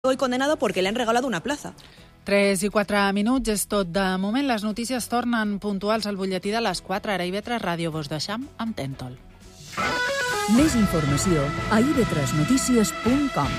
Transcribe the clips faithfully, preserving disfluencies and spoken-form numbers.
hoy condenado porque le han regalado una plaza. tres i quatre minuts és tot de moment. Les notícies tornen puntuals al butlletí de les quatre. Ara i ve tres Ràdio Vos deixam amb Tentol. Més informació a i ve tres notícies punt com.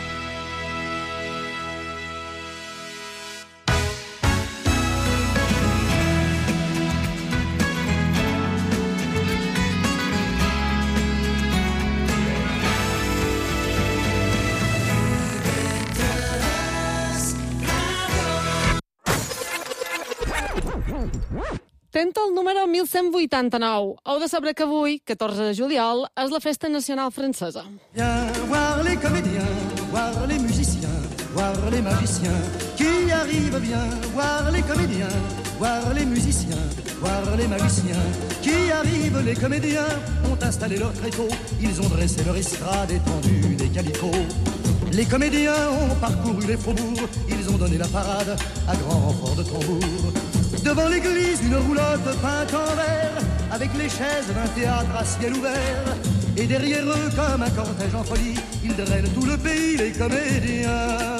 Tentol número mil cent vuitanta-nou. Heu de saber que avui, catorze de juliol, és la festa nacional francesa. Viens voir les comédiens, voir les musiciens, voir les magiciens qui arrivent bien. Voir les comédiens, voir les musiciens, voir les magiciens qui arrivent. Les comédiens ont installé leur tréteau, ils ont dressé leur estrade étendue des calicots. Les comédiens ont parcouru les faubourgs, ils ont donné la parade à grand renfort de tambour. Devant l'église, une roulotte peinte en vert, avec les chaises d'un théâtre à ciel ouvert. Et derrière eux, comme un cortège en folie, ils drainent tout le pays, les comédiens.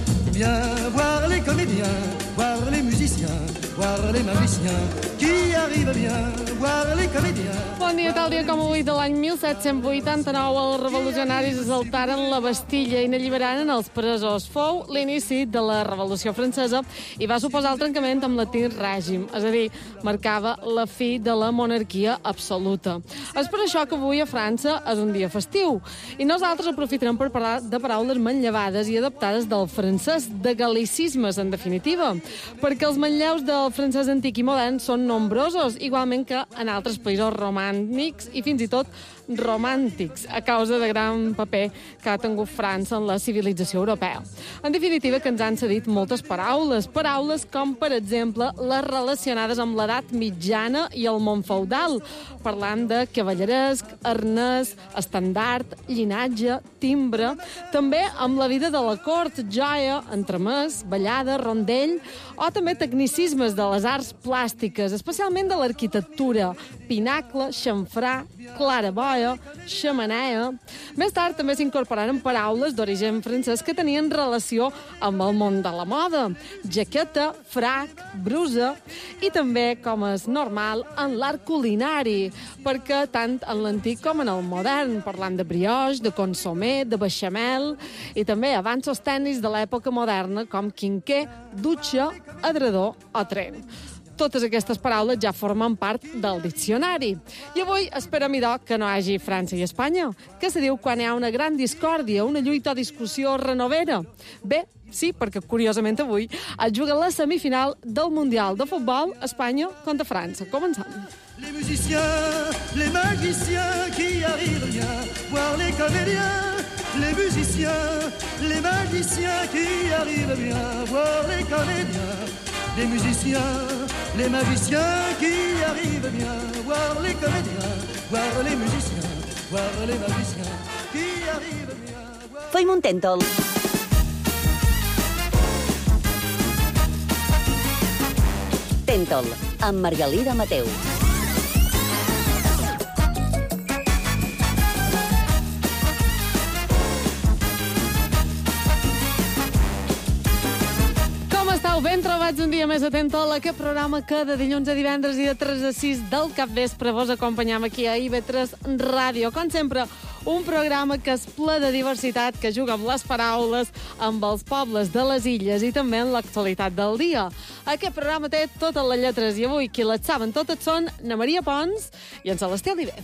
Viens voir les comédiens, voir les musiciens, voir les magiciens qui arrivent bien, voir les comédiens. Bon dia, tal dia com avui de l'any mil set-cents vuitanta-nou, els revolucionaris assaltaren la Bastilla i n'alliberaren els presos. Fou l'inici de la Revolució Francesa i va suposar el trencament amb l'antic règim, és a dir, marcava la fi de la monarquia absoluta. És per això que avui a França és un dia festiu i nosaltres aprofitarem per parlar de paraules manllevades i adaptades del francès, de gal·licismes, en definitiva, perquè els manlleus del francès antic i modern són nombrosos, igualment que en altres països romàntics i fins i tot romàntics, a causa de gran paper que ha tingut França en la civilització europea. En definitiva, que ens han cedit moltes paraules, paraules com, per exemple, les relacionades amb l'edat mitjana i el món feudal, parlant de cavalleresc, arnès, estandard, llinatge, timbre, també amb la vida de la cort, joia, entremès, ballada, rondell, o també tecnicismes de les arts plàstiques, especialment de l'arquitectura, pinacle, xamfrà, claraboia, xemeneia. Més tard també s'incorporaren paraules d'origen francès que tenien relació amb el món de la moda, jaqueta, frac, brusa, i també, com és normal, en l'art culinari, perquè tant en l'antic com en el modern, parlant de brioche, de consomé, de bechamel, i també avanços tècnics de l'època moderna, com quinquer, dutxa, adredor o tren. Totes aquestes paraules ja formen part del diccionari. I avui esperem, idò, que no hi hagi França i Espanya, que se diu quan hi ha una gran discòrdia, una lluita o discussió renovera. Bé, sí, perquè curiosament avui es juga la semifinal del Mundial de Futbol Espanya contra França. Comencem. Les musiciens, les magiciens qui arrivent bien, voir les comédiens. Les musiciens, les magiciens qui arrivent bien, voir les comédiens. Les musiciens, les magiciens qui arrivent bien, voir les comédiens, voir les musiciens, voir les magiciens qui arrivent bien. Feim un Tentol. Tentol, amb Margalida Mateu. Ben trobats un dia més a Tentol, aquest programa que de dilluns a divendres i de tres a sis del capvespre vos acompanyam aquí a i ve tres Ràdio. Com sempre, un programa que és ple de diversitat, que juga amb les paraules, amb els pobles de les illes i també en l'actualitat del dia. Aquest programa té totes les lletres i avui qui les saben totes són na Maria Pons i en Celestí Oliver.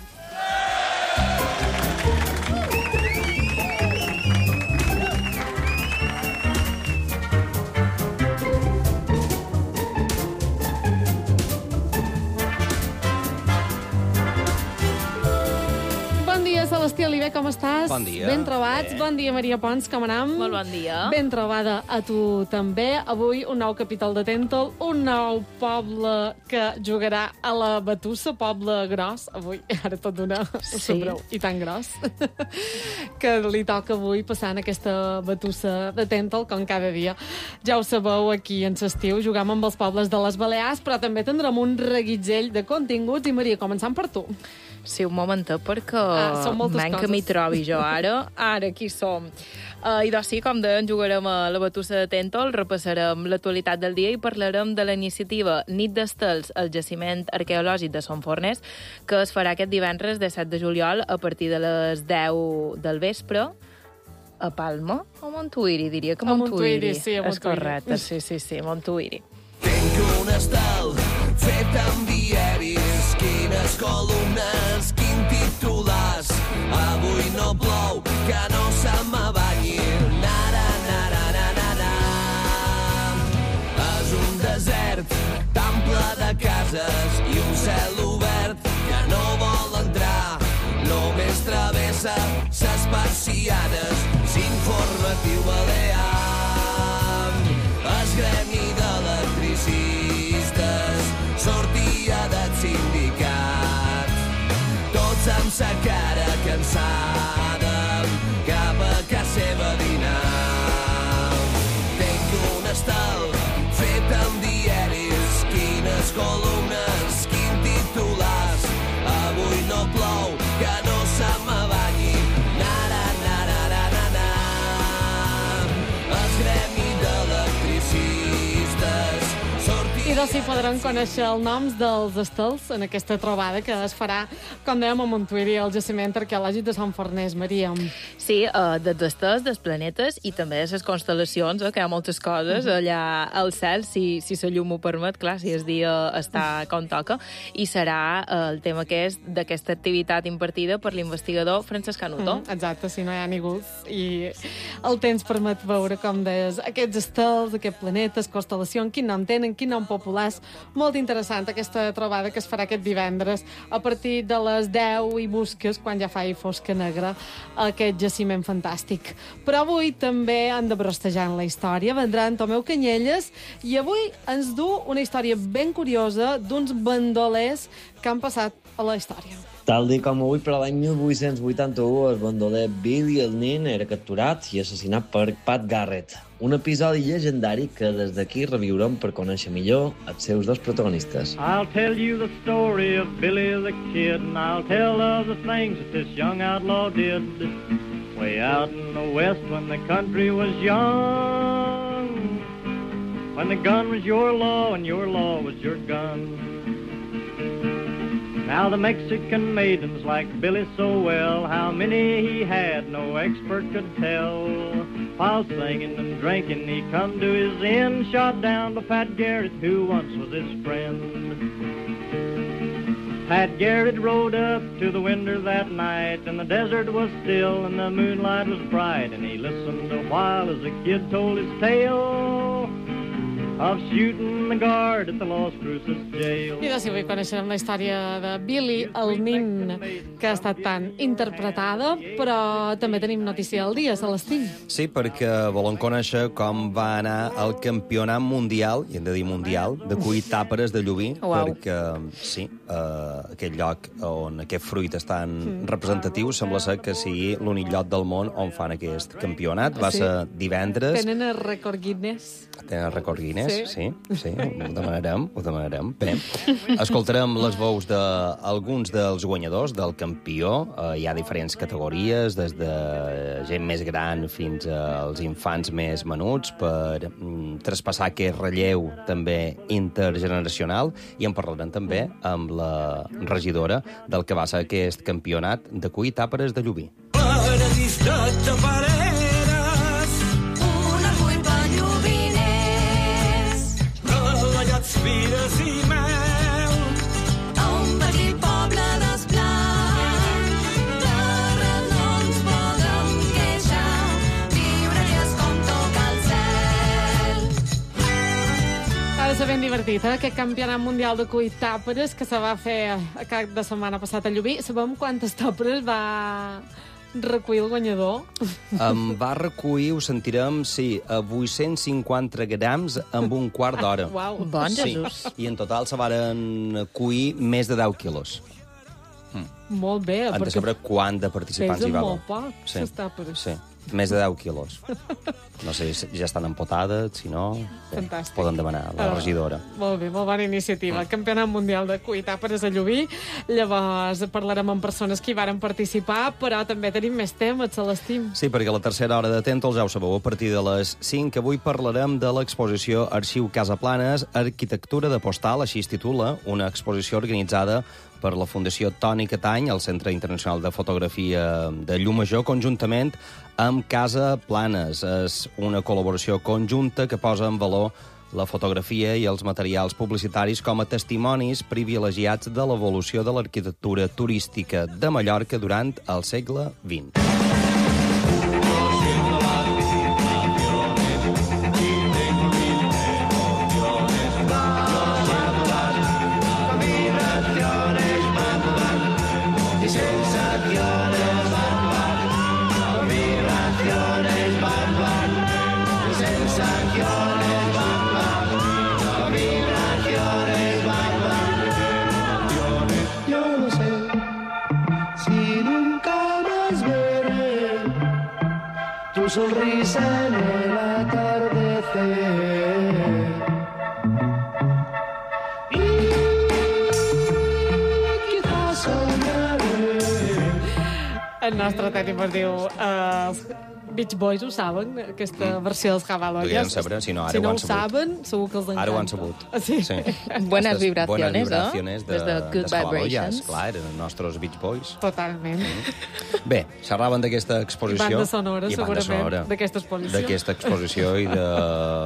Celestí Oliver, com estàs? Bon dia. Ben trobats. Bé. Bon dia, Maria Pons, com anem? Molt bon dia. Ben trobada a tu també. Avui un nou capítol de Tentol, un nou poble que jugarà a la Batussa, poble gros. Avui, ara tot d'una, ho sabreu, i tan gros, que li toca avui passant aquesta Batussa de Tentol, com cada dia. Ja ho sabeu, aquí en l'estiu jugam amb els pobles de les Balears, però també tindrem un reguitzell de continguts. I, Maria, començant per tu. Sí, un momentet, perquè Ah, són moltes manca coses. m'hi trobi jo ara. Ara, aquí som. Uh, I doncs sí, com deien, jugarem a la batussa de Tèntol, repassarem l'actualitat del dia i parlarem de la iniciativa Nit d'Estels al jaciment arqueològic de Son Forners, que es farà aquest divendres disset de juliol a partir de les deu del vespre a Palma o Montuïri, diria que A Montuïri. Montuïri, sí, a És Montuïri. correcte, sí, sí, sí, Montuïri. Tinc un estel fet amb diaris, quines columnes, quin titulars. Avui no plou, que no se m'abanyi. Nara, nara, nara, nara. És un desert tan ple de cases i un cel obert que no vol entrar. Només travessa ses persianes, s'informatiu balear. Es gremi d'electricistes sortia del sindicat, tots amb sa cara cansada cap a casa seva dinar. Tenc un estel fet amb diaris, quines columnes, quin titulars. Avui no plou, que no se m'abanyi. Nara, nara, nara, nara. Es gremi d'electricistes sortia... I doncs sí, podran conèixer els noms dels estels en aquesta trobada que es farà, com dèiem, a Montuïri, al jaciment arqueològic de Sant Forners, Maria. Sí, uh, dels estels, dels planetes i també de les constel·lacions, eh, que hi ha moltes coses allà al cel, si, si la llum ho permet, clar, si el dia està com toca, i serà uh, el tema que és d'aquesta activitat impartida per l'investigador Francesc Canuto. Mm, exacte, si no hi ha ningú. I el temps permet veure, com deies, aquests estels, aquests planetes, constel·lacions, quin nom tenen, quin nom populars. Molt interessant aquesta trobada que es farà aquest divendres a partir de les deu i busques, quan ja fa fosca negra, aquest jaciment fantàstic. Però avui també han de brostejar en la història. Vendrà en Tomeu Canyelles i avui ens du una història ben curiosa d'uns bandolers que han passat a la història. Tal dia com avui, per l'any mil vuit-cents vuitanta-u, el bandoler Billy el Nin era capturat i assassinat per Pat Garrett. Un episodi llegendari que des d'aquí reviurem per conèixer millor els seus dos protagonistes. I'll tell you the story of Billy the Kid, and I'll tell of the things that this young outlaw did. Way out in the west when the country was young, when the gun was your law and your law was your gun. Now the Mexican maidens liked Billy so well, how many he had no expert could tell. While singing and drinking he come to his end, shot down by Pat Garrett, who once was his friend. Pat Garrett rode up to the window that night, and the desert was still and the moonlight was bright, and he listened a while as the kid told his tale of shooting the guard at the Los Cruces jail. I doncs avui coneixerem la història de Billy el Nin, que ha estat tan interpretada, però també tenim notícia del dia, Celestí. Sí, perquè volen conèixer com va anar el campionat mundial, i hem de dir mundial, de cuir tàperes de Llubí, Uau. perquè, sí, eh, aquest lloc on aquest fruit és tan mm. representatiu sembla ser que sigui l'únic lloc del món on fan aquest campionat. Va Sí. ser divendres. Tenen el rècord Guinness. Tenen el rècord Guinness, Sí. sí, sí, ho demanarem, ho demanarem. Bé, escoltarem les veus d'alguns dels guanyadors, del campió. Eh, hi ha diferents categories, des de gent més gran fins als infants més menuts, per mm, traspassar aquest relleu també intergeneracional, i en parlarem també amb la regidora del que va ser aquest campionat de cuir tàperes de Llubí. Paradís de tapareres, Un orgull pel Llubinès, relallats, fires i mel. a un petit poble d'Esplat. D'arrel no ens podem queixar, viure és com toca el cel. Ha de ser ben divertit, eh? Aquest campionat mundial de cuir tàperes que se va fer a cap de setmana passat a Llubí. Sabem quantes tàperes va recull el guanyador? Em va recollir, ho sentirem, sí, a vuit-cents cinquanta grams amb un quart d'hora. Uau. Bon Sí, Jesús. i en total se varen cuir més de deu quilos. Molt bé, Han de perquè saber quant de participants pesen hi va molt haver. poc, Sí, les tàperes. sí. més de deu quilos. No sé si ja estan empotades, si no... Bé, Fantàstic. poden demanar a la Ah, regidora. Molt bé, molt bona iniciativa. El Campionat Mundial de Cuitar per a Llubí. Llavors parlarem amb persones que hi varen participar, però també tenim més temes, Celestim. Sí, perquè a la tercera hora de Tèntol, ja ho sabeu, a partir de les cinc, avui parlarem de l'exposició Arxiu Casaplanes, Arquitectura de Postal, així es titula, una exposició organitzada per la Fundació Toni Catany, el Centre Internacional de Fotografia de Llumajor, conjuntament amb Casa Planes. És una col·laboració conjunta que posa en valor la fotografia i els materials publicitaris com a testimonis privilegiats de l'evolució de l'arquitectura turística de Mallorca durant el segle vint. Yo no sé si nunca más veré tu sonrisa en el atardecer. Y quizás soñaré. El nostre tècnic es diu... Uh, els Beach Boys ho saben, aquesta versió dels Jabaloyes. Podrien saber, si no, ara si ho no han ho sabut. saben, segur que els encanta. Ara ho han sabut. Ah, sí? Sí. Buenas Estas vibraciones, buenas ¿no? vibraciones de, Des de Good de Jabaloyes, Vibrations. clar, eren els nostres Beach Boys. Totalment. Bé, xerraven d'aquesta exposició. Banda sonora, i banda segurament, sonora d'aquesta exposició. D'aquesta exposició i de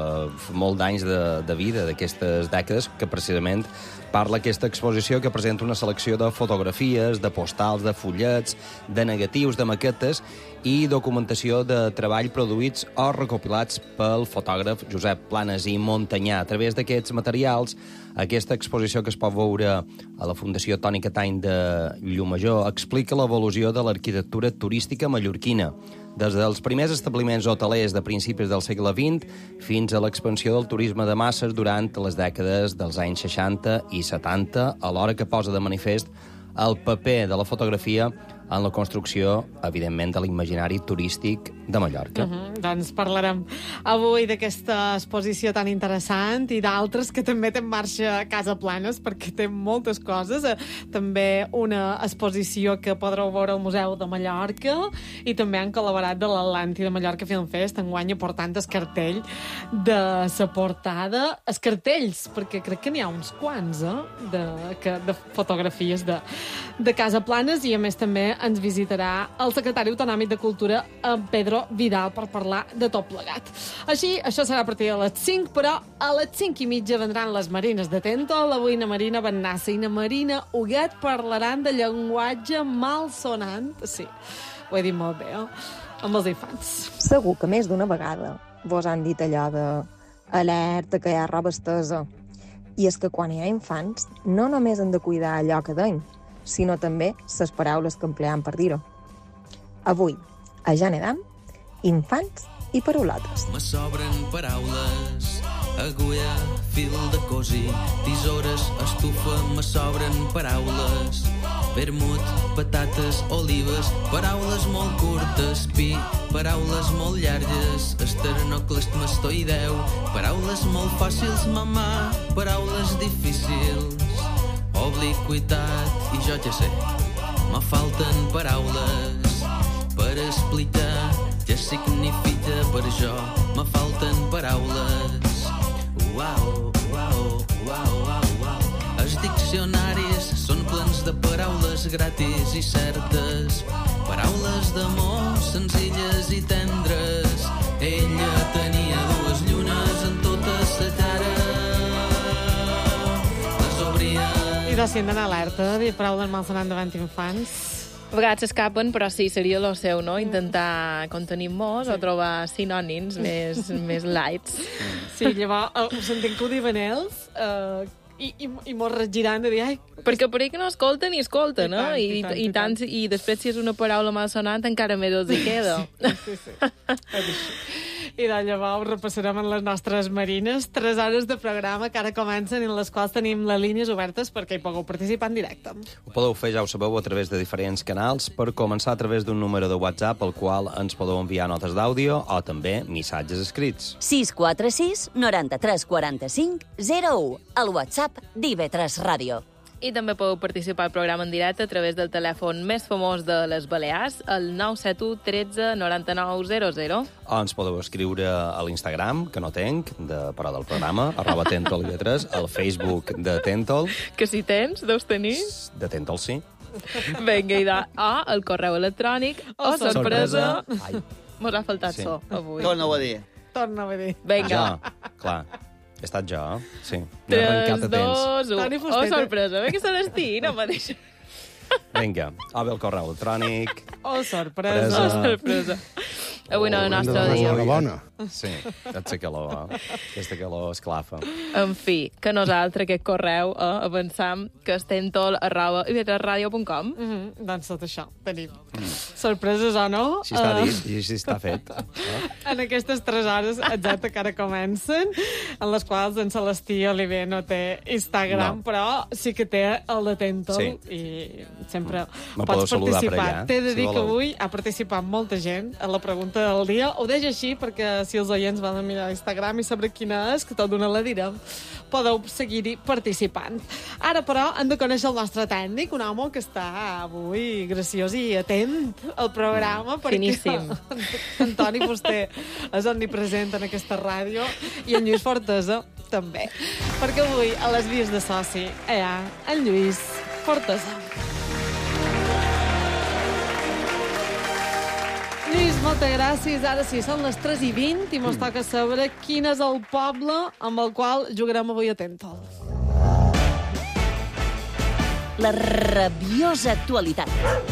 molt d'anys de, de vida, d'aquestes dècades, que precisament parla aquesta exposició que presenta una selecció de fotografies, de postals, de fullets, de negatius, de maquetes i documentació de treball produïts o recopilats pel fotògraf Josep Planes i Montanyà. A través d'aquests materials, aquesta exposició que es pot veure a la Fundació Toni Catany de Llumajor explica l'evolució de l'arquitectura turística mallorquina, des dels primers establiments hotelers de principis del segle vint fins a l'expansió del turisme de masses durant les dècades dels anys seixanta i setanta, alhora que posa de manifest el paper de la fotografia en la construcció, evidentment, de l'imaginari turístic de Mallorca. Uh -huh. Doncs parlarem avui d'aquesta exposició tan interessant i d'altres que també té en marxa a Casa Planes, perquè té moltes coses. Eh, també una exposició que podreu veure al Museu de Mallorca i també han col·laborat de l'Atlàntida Mallorca Film Fest, enguany aportant el cartell de la portada. Els cartells, perquè crec que n'hi ha uns quants, eh, de, que, de fotografies de, de Casa Planes, i a més també ens visitarà el secretari autonòmic de Cultura, en Pedro Vidal, per parlar de tot plegat. Així, això serà a partir de les cinc, però a les cinc i mitja vendran les Marines de Tèntol. Avui na Marina Bennassa i na Marina Huguet parlaran de llenguatge malsonant. Sí, ho he dit molt bé, eh? Amb els infants. Segur que més d'una vegada vos han dit allò de alerta que hi ha roba estesa. I és que quan hi ha infants, no només hem de cuidar allò que deim, sinó també les paraules que empleam per dir-ho. Avui, a Ja n'edam, infants i paraulotes. Me sobren paraules, agulla, fil de cosir, tisores, estufa, me sobren paraules, vermut, patates, olives, paraules molt curtes, pi, paraules molt llargues, esternocleistomastoideu, paraules molt fàcils, mamà, paraules difícils, obliquitat, i jo ja sé, me falten paraules per explicar què significa per jo, me falten paraules. Uau, uau, uau, uau, uau. Els diccionaris són plens de paraules gratis i certes, paraules d'amor senzilles i tendres. Ella tenia dues llunes en tota sa cara, les obria. I de si han d'anar alerta, dir paraules malsonant davant infants. A vegades s'escapen, però sí, seria lo seu, no? Intentar contenir-nos o trobar sinònims més, més lights. Sí, llavors eh, ho sentim que ho diuen ells eh, i, i, i mos regiran de dir ai... Perquè per ahí que no escolten i escolten, no? I I, tant, i, i i, tant, i després si és una paraula malsonant encara més els hi queda. Sí, sí. I de llavors ho repassarem en les nostres marines. Tres hores de programa que ara comencen i en les quals tenim les línies obertes perquè hi pugueu participar en directe. Ho podeu fer, ja ho sabeu, a través de diferents canals, per començar a través d'un número de WhatsApp al qual ens podeu enviar notes d'àudio o també missatges escrits. sis quatre sis noranta-tres quaranta-cinc zero u, el WhatsApp d'I V tres Ràdio. I també podeu participar al programa en directe a través del telèfon més famós de les Balears, el nou set u tretze noranta-nou zero zero. O ens podeu escriure a l'Instagram, que no tenc, de, però del programa, arroba Tentol I V tres, al Facebook de Tentol. Que si tens, deus tenir. De Tentol, sí. Vinga, i de... O el correu electrònic, o Oh, sorpresa. Ai. Mos ha faltat Sí. so, avui. Torna-ho a dir. Torna a dir. Vinga. Jo, clar. He estat jo, sí. M'he tres, arrencat a temps. dos, un. Toni Oh, Fusteta. sorpresa. Bé que se l'estigui, no me deixa. Vinga, o bé el correu electrònic. Oh, sorpresa. Oh, sorpresa. Avui no és el nostre dia. Bona. Sí, aquesta calor, eh? Aquesta calor esclafa. En fi, que nosaltres, aquest correu, eh, avançam que és tentol arroba i v tres radio punt com. Mm -hmm. Doncs tot això tenim. Sorpreses o no? Si està eh, dit i si està fet. Eh? En aquestes tres hores, exacte, que ara comencen, en les quals en Celestí Oliver no té Instagram, No. però sí que té el de Tentol, Sí. i sempre Me pots podeu saludar per participar. allà, T'he de si dir que voleu. avui ha participat molta gent a la pregunta del dia. Ho deixo així, perquè si els oients van a mirar Instagram i saber quina és, que tot d'una la direm, podeu seguir-hi participant. Ara, però, hem de conèixer el nostre tècnic, un home que està avui graciós i atent al programa, perquè Finíssim. en Toni Fuster és omnipresent en aquesta ràdio i en Lluís Fortesa també. Perquè avui, a les vies de soci, hi ha en Lluís Fortesa. Lluís, moltes gràcies. Ara sí, són les tres i vint i mos toca saber quin és el poble amb el qual jugarem avui a Tentol. La rabiosa actualitat.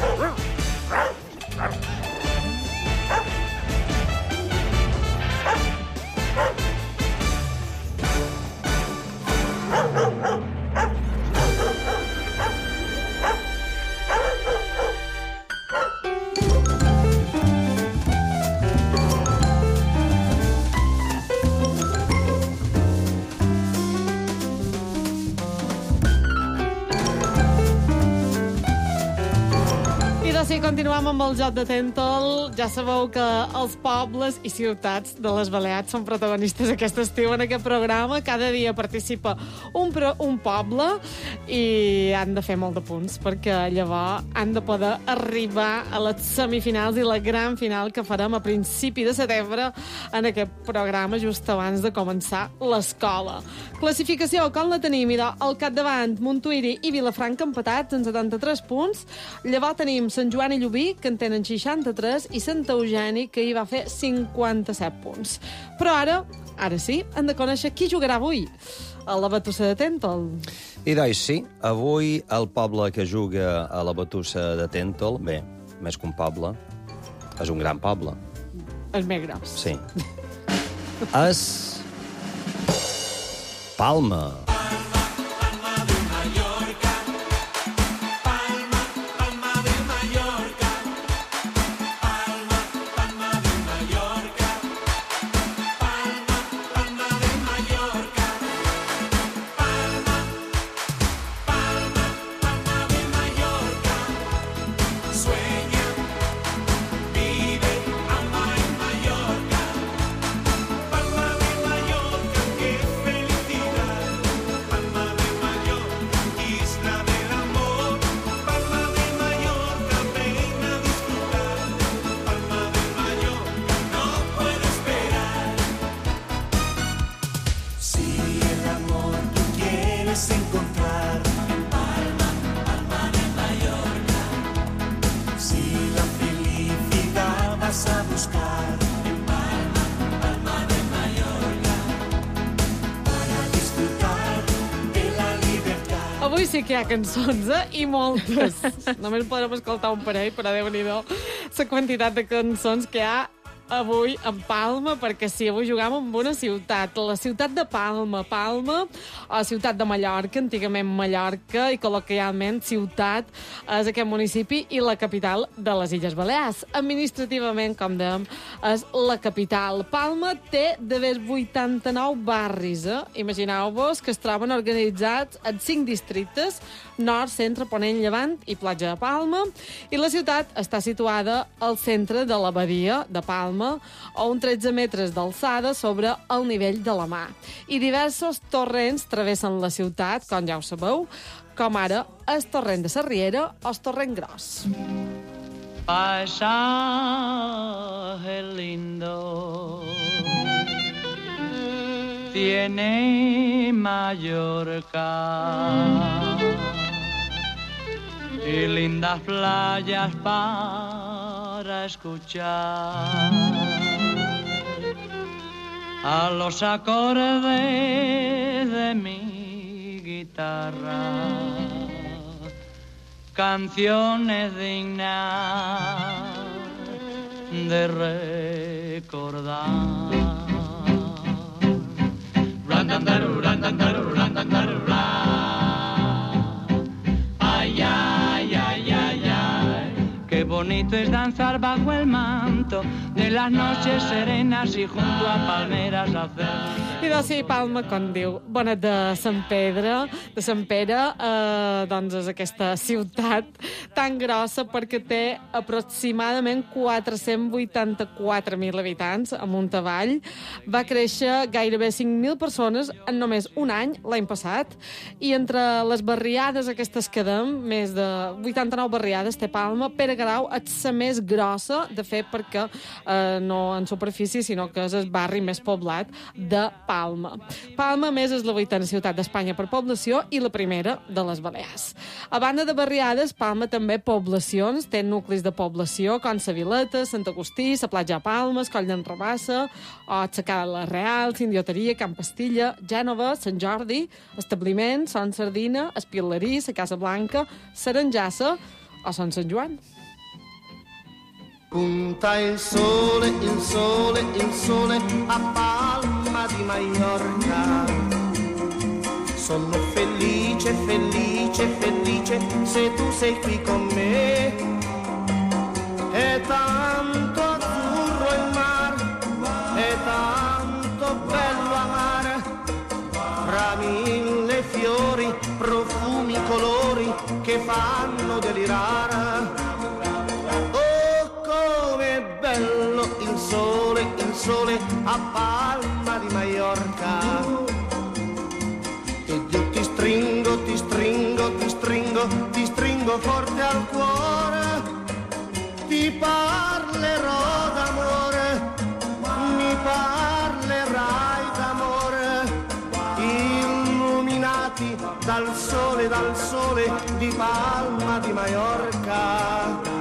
I doncs sí, continuem amb el joc de Tentol. Ja sabeu que els pobles i ciutats de les Balears són protagonistes aquest estiu en aquest programa. Cada dia participa un, pro, un poble i han de fer molt de punts perquè llavors han de poder arribar a les semifinals i la gran final que farem a principi de setembre en aquest programa just abans de començar l'escola. Classificació, com la tenim? Mira, al capdavant, Montuïri i Vilafranca empatats en setanta-tres punts. Llavors tenim Sant Joan i Llubí, que en tenen seixanta-tres, i Sant Eugeni, que hi va fer cinquanta-set punts. Però ara, ara sí, hem de conèixer qui jugarà avui a la Batussa de Tentol. I doncs sí, avui el poble que juga a la Batussa de Tentol, bé, més que un poble, és un gran poble. El més gros. Sí. És Palma. Avui sí que hi ha cançons, eh? I moltes. Només podrem escoltar un parell, però Déu-n'hi-do la quantitat de cançons que hi ha avui en Palma, perquè sí, avui jugam amb una ciutat, la ciutat de Palma. Palma, o ciutat de Mallorca, antigament Mallorca, i col·loquialment ciutat és aquest municipi i la capital de les Illes Balears. Administrativament, com dèiem, és la capital. Palma té de més vuitanta-nou barris, eh? Imagineu-vos que es troben organitzats en cinc districtes, nord, centre, ponent, llevant i platja de Palma, i la ciutat està situada al centre de la badia de Palma, a uns tretze metres d'alçada sobre el nivell de la mar. I diversos torrents travessen la ciutat, com ja ho sabeu, com ara el torrent de Sarriera o el torrent Gros. Paisaje lindo tiene Mallorca y lindas playas para escuchar a los acordes de mi guitarra, canciones dignas de recordar. Ay, ay, ay, ay, ay, qué bonito es danzar bajo el manto de las noches serenas y junto a palmeras hacer... I doncs sí, Palma, com diu, Bonet de Sant Pedre, de Sant Pere, eh, doncs és aquesta ciutat tan grossa perquè té aproximadament quatre-cents vuitanta-quatre mil habitants amunt avall. Va créixer gairebé cinc mil persones en només un any, l'any passat, i entre les barriades aquestes que dèiem, més de vuitanta-nou barriades té Palma. Pere Garau és la més grossa, de fet, perquè eh, no en superfície, sinó que és el barri més poblat de Palma. Palma, a més, és la vuitena ciutat d'Espanya per població i la primera de les Balears. A banda de barriades, Palma també poblacions, té nuclis de població com Sa Vileta, Sant Agustí, la platja de Palmes, Coll d'en Rabassa, o la Cala Real, Sindioteria, Camp Pastilla, Gènova, Sant Jordi, establiments, Son Sardina, Espilerí, la Casa Blanca, Saranjassa o Son Sant Joan. Punta il sole, il sole, il sole a Palma di Mallorca. Sono felice, felice, felice se tu sei qui con me. È tanto azzurro il mar, è tanto bello amare. Fra mille fiori, profumi, colori che fanno delirare. Bello il sole, il sole a Palma di Mallorca. E io ti stringo, ti stringo, ti stringo, ti stringo forte al cuore. Ti parlerò d'amore, mi parlerai d'amore. Illuminati dal sole, dal sole di Palma di Mallorca.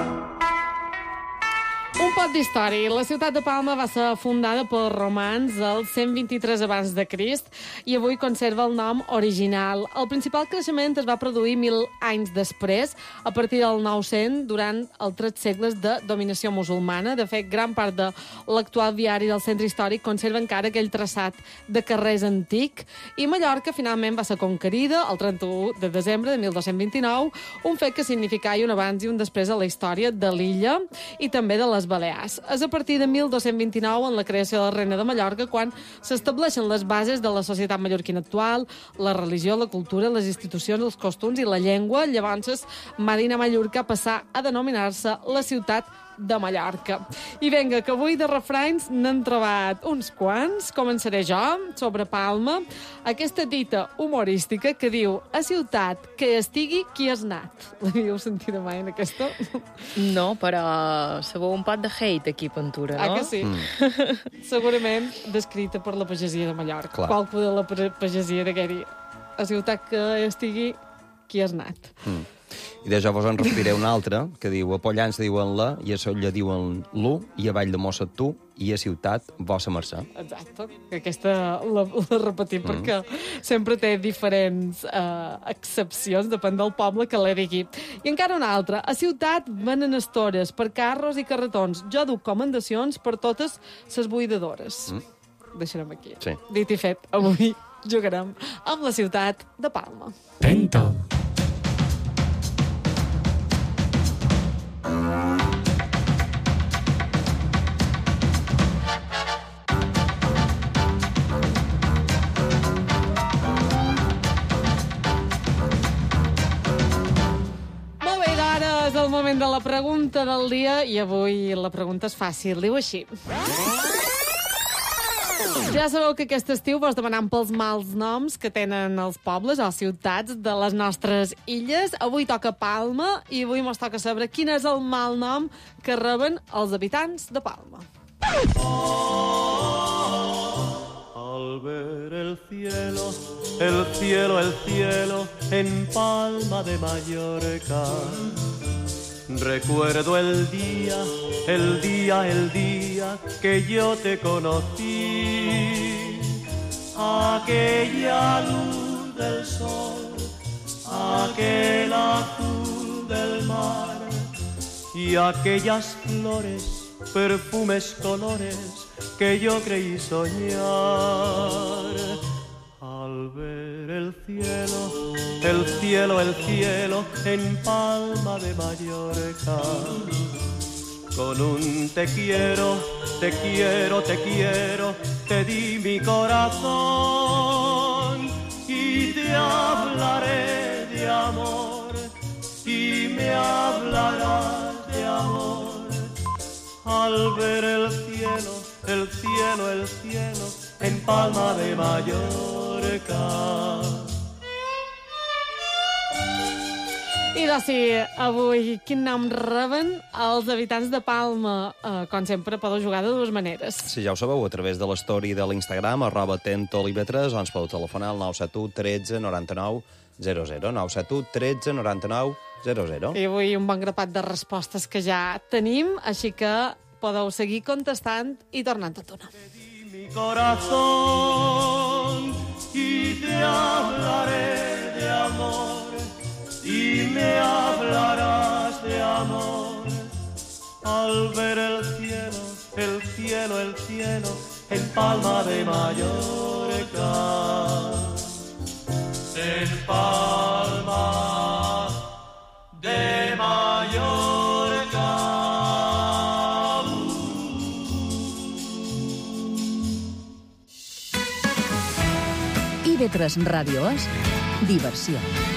Un poc d'història. La ciutat de Palma va ser fundada pels romans el cent vint-i-tres abans de Crist i avui conserva el nom original. El principal creixement es va produir mil anys després, a partir del nou-cents, durant els tres segles de dominació musulmana. De fet, gran part de l'actual viari del centre històric conserva encara aquell traçat de carrers antic, i Mallorca finalment va ser conquerida el trenta-u de desembre de mil dos-cents vint-i-nou, un fet que significava un abans i un després a la història de l'illa i també de les Balears. És a partir de mil dos-cents vint-i-nou, en la creació de la Reina de Mallorca, quan s'estableixen les bases de la societat mallorquina actual, la religió, la cultura, les institucions, els costums i la llengua. Llavors, Medina Mallorca passà a denominar-se la ciutat de Mallorca. I vinga, que avui de refranys n'han trobat uns quants. Començaré jo, sobre Palma, aquesta dita humorística que diu: a ciutat que estigui qui has anat. L'havíeu sentit mai en aquesta? No, però sabeu un pot de hate aquí, Ventura, no? Ah, que sí? Mm. Segurament descrita per la pagesia de Mallorca. Clar. Qualcú de la pagesia de dir a ciutat que estigui qui has anat. Mm. I de jo vos en respiré una altra, que diu: a Pollans diuen la, i a Solla diuen l'u, i a Vall de Mossa tu, i a ciutat, vossa mercè. Exacte, que aquesta la, la repetim mm. perquè sempre té diferents uh, excepcions, depèn del poble que la digui. I encara una altra, a ciutat venen estores per carros i carretons. Jo duc comendacions per totes les buidadores. Mm. Deixarem aquí. Sí. Dit i fet, avui jugarem amb la ciutat de Palma. Tento. Molt bé, ara és el moment de la pregunta del dia i avui la pregunta és fàcil, diu així. Ja sabeu que aquest estiu vos demanant pels mals noms que tenen els pobles o ciutats de les nostres illes. Avui toca Palma i avui mos toca saber quin és el mal nom que reben els habitants de Palma. Al ver el cielo, el cielo, el cielo en Palma de Mallorca, recuerdo el día, el día, el día que yo te conocí. Aquella luz del sol, aquel azul del mar y aquellas flores, perfumes, colores que yo creí soñar. Al ver el cielo, el cielo, el cielo en Palma de Mallorca, con un te quiero, te quiero, te quiero, te di mi corazón y te hablaré de amor y me hablarás de amor. Al ver el cielo, el cielo, el cielo en Palma de Mallorca. I doncs sí, avui quin nom reben els habitants de Palma? Eh, com sempre, podeu jugar de dues maneres. Si ja ho sabeu, a través de l'story de l'Instagram, arroba tentolive tres, o ens podeu telefonar al nou set u tretze noranta-nou zero zero, nou set u tretze noranta-nou zero zero. I avui un bon grapat de respostes que ja tenim, així que podeu seguir contestant i tornant a tonar. Mi corazón y te hablaré de amor y me hablarás de amor. Al ver el cielo, el cielo, el cielo en Palma de Mallorca, en Palma de Mallorca. I V tres Ràdio és diversió.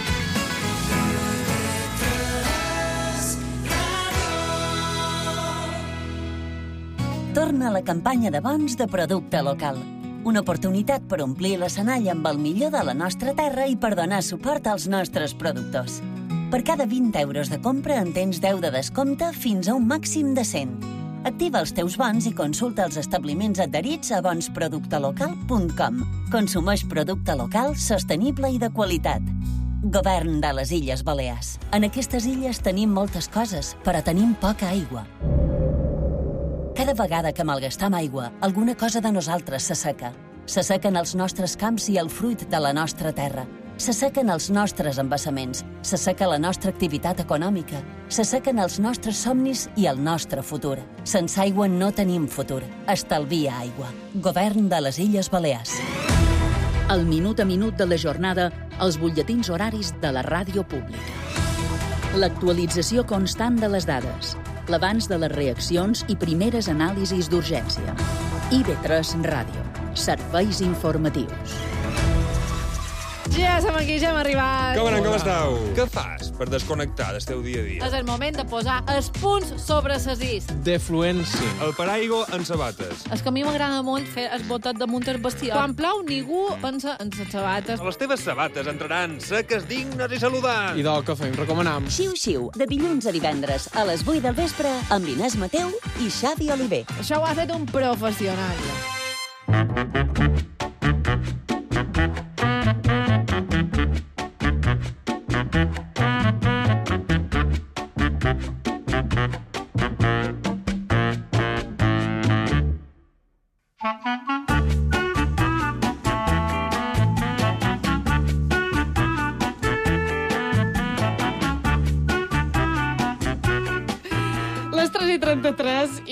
Torna a la campanya de bons de producte local. Una oportunitat per omplir l'escenari amb el millor de la nostra terra i per donar suport als nostres productors. Per cada vint euros de compra en tens deu de descompte fins a un màxim de cent. Activa els teus bons i consulta els establiments adherits a bons producte local punt com. Consumeix producte local, sostenible i de qualitat. Govern de les Illes Balears. En aquestes illes tenim moltes coses, però tenim poca aigua. Cada vegada que malgastam aigua, alguna cosa de nosaltres s'asseca. S'assequen els nostres camps i el fruit de la nostra terra. S'assequen els nostres embassaments. S'asseca la nostra activitat econòmica. S'assequen els nostres somnis i el nostre futur. Sense aigua no tenim futur. Estalvia aigua. Govern de les Illes Balears. El minut a minut de la jornada, els butlletins horaris de la ràdio pública. L'actualització constant de les dades. L'abans de les reaccions i primeres anàlisis d'urgència. I V tres Ràdio. Serveis informatius. Ja som aquí, ja hem arribat. Com anem, com esteu? Què fas per desconnectar del teu dia a dia? És el moment de posar els punts sobre ses is. Defluència. El paraigua en sabates. És que a mi m'agrada molt fer el botet damunt el bestiar. Quan plou, ningú pensa en les sabates. Les teves sabates entraran seques, dignes i saludants. I del que fem, recomanam. Xiu-xiu, de dilluns a divendres, a les vuit del vespre, amb l'Inés Mateu i Xavi Oliver. Això ho ha fet un professional.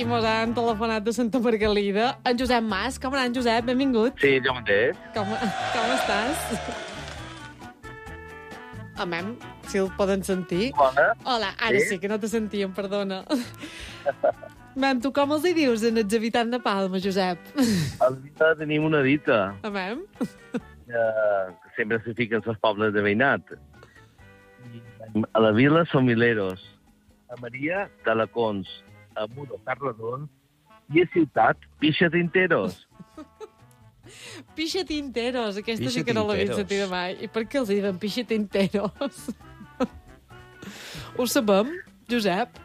i mos han telefonat de Santa Margalida. En Josep Mas. Com anant, Josep? Benvingut. Sí, jo mateix. Com, com estàs? Amem, si el poden sentir. Hola. Hola, ara sí, Sí? que no te sentíem, perdona. Mem, tu com els hi dius en els habitants de Palma, Josep? A la vila tenim una dita. Amem? Que sempre se fiquen els pobles de veïnat. I a la vila són mileros. A Maria, talacons. A Muro, carradons. I a Ciutat, pixatinteros. Pixatinteros, aquesta sí que no l'havia sentit mai. I per què els diuen pixatinteros? Ho sabem, Josep?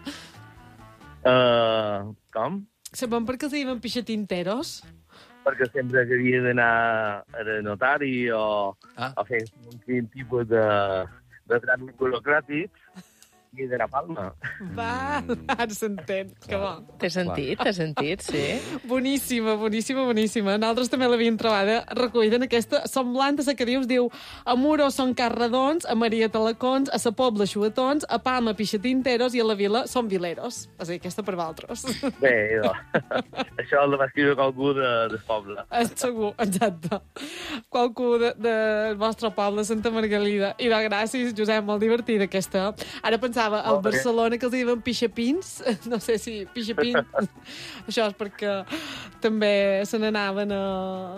Uh, com? Sabem per què els diuen pixatinteros? Perquè sempre que havia d'anar a notari o, ah. o fer un quin tipus de, de tràmit burocràtic i d'anar a Palma. Va, ara s'entén. Que bo. Té sentit, té sentit, sí. Boníssima, boníssima, boníssima. Nosaltres també l'havíem trobada recollida en aquesta semblant a la que dius, diu a Muro són carradons, a Maria talacons, a sa Pobla xuetons, a Palma pixatinteros i a la Vila són vileros. O sigui, aquesta per vosaltres. Bé, no. Això la va escriure qualcú de, del poble. Segur, exacte. Qualcú de, de, del vostre poble, Santa Margalida. I de gràcies, Josep, molt divertida aquesta. Ara pensava al Barcelona que els diuen pixapins. No sé si pixapins... Això és perquè també se n'anaven a...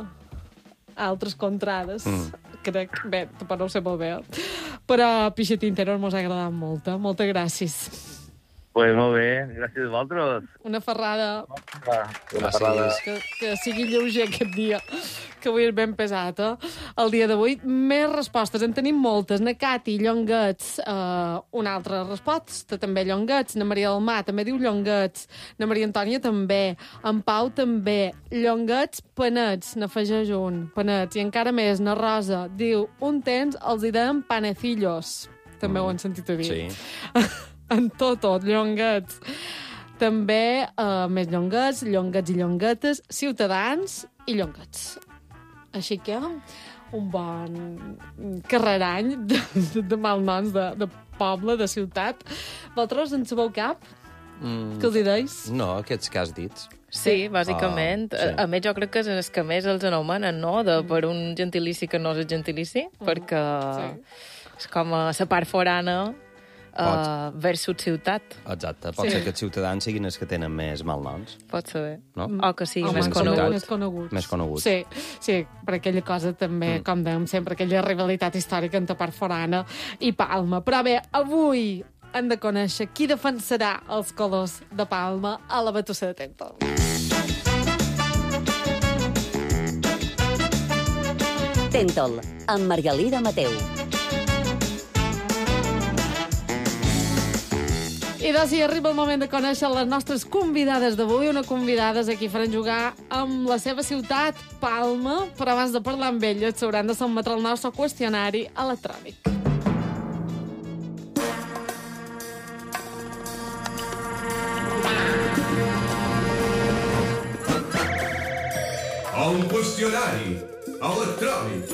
a altres contrades. Mm. Crec, bé, tampoc no ho sé molt bé. Però pixatinteros mos ha agradat molt. Moltes gràcies. Pues molt bé, gràcies a vosaltres. Una ferrada. Una ferrada. Que, que sigui lleuger aquest dia, que avui és ben pesat, eh? El dia d'avui, més respostes. En tenim moltes. Na Cati, llonguets. Uh, una altra resposta, també llonguets. Na Maria del Mar també diu llonguets. Na Maria Antònia també. En Pau també. Llonguets, panets. N'afegeix un. Panets. I encara més, na Rosa diu un temps els hi deien panecillos. També mm. ho han sentit a dir. Sí. En tot, tot, llonguets. També uh, més llonguets, llonguets i llonguetes, ciutadans i llonguets. Així que un bon carrerany de, de, de malnoms de, de poble, de ciutat. Vosaltres en sabeu cap? Mm. Què els hi deis? No, aquests que has dit. Sí, bàsicament. Ah, sí. A, a més, jo crec que és els que més els anomenen, no?, de, per un gentilici que no és el gentilici, mm. perquè sí. és com a la part forana... Uh, versus ciutat. Exacte. Pot Sí. ser que els ciutadans siguin els que tenen més malnoms. Pot ser. No? O que sigui Home, més més conegut. Més coneguts. Més coneguts. Sí, sí, per aquella cosa també, mm. com dèiem sempre, aquella rivalitat històrica entre part forana i Palma. Però bé, avui hem de conèixer qui defensarà els colors de Palma a la Batussa de Tento. Tèntol, amb Margalida Mateu. I doncs, si arriba el moment de conèixer les nostres convidades d'avui, una convidades a qui faran jugar amb la seva ciutat, Palma, però abans de parlar amb elles s'hauran de sotmetre el nostre qüestionari electrònic. Un qüestionari electrònic.